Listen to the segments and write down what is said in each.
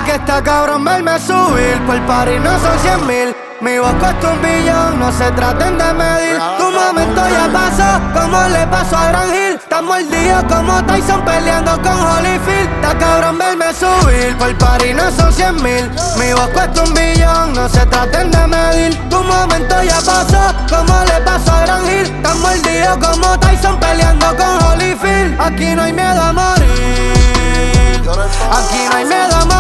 que está cabrón verme subir. Por party no son 100,000. Mi voz cuesta 1 billón, no se traten de medir. Tu momento ya pasó, como le pasó a Gran Hill. Estás mordido como Tyson peleando con Holyfield. Está cabrón verme subir, por party no son 100,000. Mi voz cuesta 1 billón, no se traten de medir. Tu momento ya pasó, como le pasó a Gran Hill. Estás mordido como Tyson peleando con Holyfield. Aquí no hay miedo a morir, aquí no hay miedo a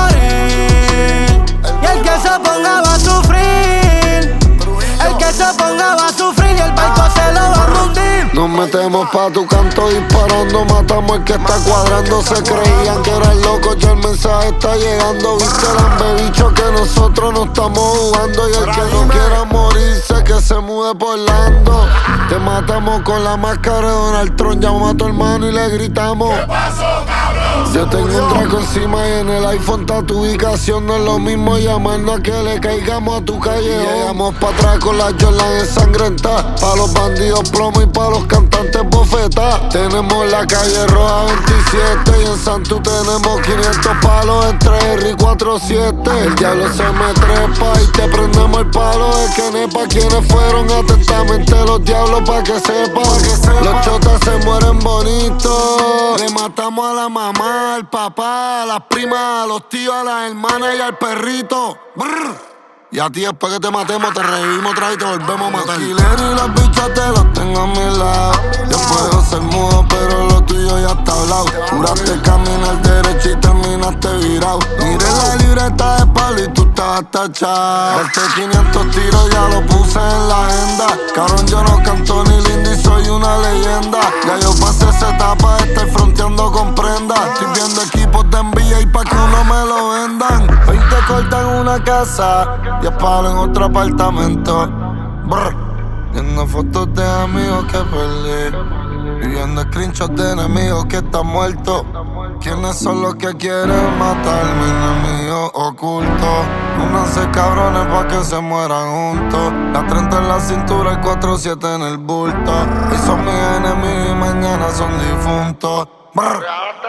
morir. Y el que se ponga va a sufrir, el que se ponga va a sufrir y el barco se lo va a hundir. Nos metemos pa' tu canto disparando, matamos el que está cuadrando. Se creían que eran locos, ya el mensaje está llegando. Viste el bicho que nosotros no estamos jugando. Y el que no quiera morirse, que se mude por Lando. Te matamos con la máscara de Donald Trump. Llamo a tu hermano y le gritamos: ¿qué pasó, cabrón? Yo tengo un traco encima y en el iPhone está tu ubicación. No es lo mismo llamarnos a que le caigamos a tu calle. Llegamos pa' atrás con la Jordan ensangrentadas. Pa' los bandidos plomo y pa' los cantantes bofetá. Tenemos la calle roja 27 y en Santu tenemos 500 palos entre R y 47. El diablo se me trepa y te prendemos el palo de que nepa. Quienes fueron atentamente los diablos pa' que sepan. Los chotas se mueren bonitos. Le matamos a la mamá, al papá, a las primas, a los tíos, a las hermanas y al perrito. Brr. Y a ti después que te matemos te revivimos otra vez y te volvemos a matar. Los killers y las bichas te los tengo a mi lado. Yo puedo ser mudo pero lo tuyo ya está hablado. Juraste caminar derecho y terminaste virado. Miré la libreta de palo y tú estabas tachado. Este 500 tiros ya lo puse en la agenda. Cabrón, yo no canto ni lindo y soy una leyenda. Ya yo pasé esa etapa de estar fronteando con prendas. Estoy viendo equipos de NBA y pa' que uno me lo vendan. 20 cortan una casa, 10 palos en otro apartamento. Brr. Viendo fotos de amigos que perdí, viviendo screenshots de enemigos que están muertos. ¿Quiénes son los que quieren matarme? Enemigos ocultos. Únanse cabrones pa' que se mueran juntos. La 30 en la cintura, el 4-7 en el bulto. Hoy son mis enemigos y mañana son difuntos. Brr.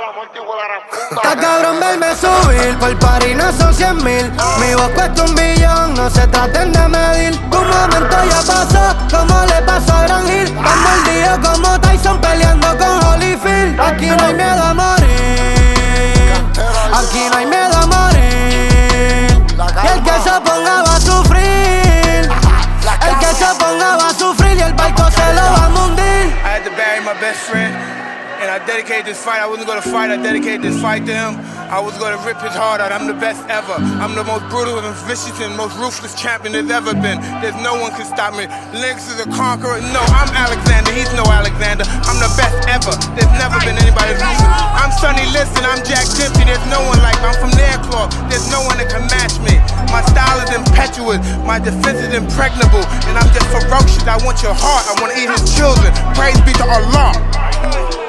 Está cabrón verme subir, por party no son 100,000. Mi voz cuesta 1 billón, no se traten de medir. Tu momento ya pasó, como le pasó a Gran Hill. Estás mordido como Tyson peleando con Holyfield. Aquí no hay miedo a morir, aquí no hay miedo a morir. Y el que se ponga va a sufrir, el que se ponga va a sufrir y el barco se lo va a hundir. I had to bury my best friend, and I dedicated this fight. I wasn't gonna fight, I dedicated this fight to him. I was gonna rip his heart out. I'm the best ever. I'm the most brutal and vicious and most ruthless champion there's ever been. There's no one can stop me. Lynx is a conqueror. No, I'm Alexander, he's no Alexander. I'm the best ever. There's never been anybody ruthless. I'm Sonny Liston, I'm Jack Dempsey. There's no one like me. I'm from Nairclaw. There's no one that can match me. My style is impetuous, my defense is impregnable, and I'm just ferocious. I want your heart, I wanna eat his children. Praise be to Allah.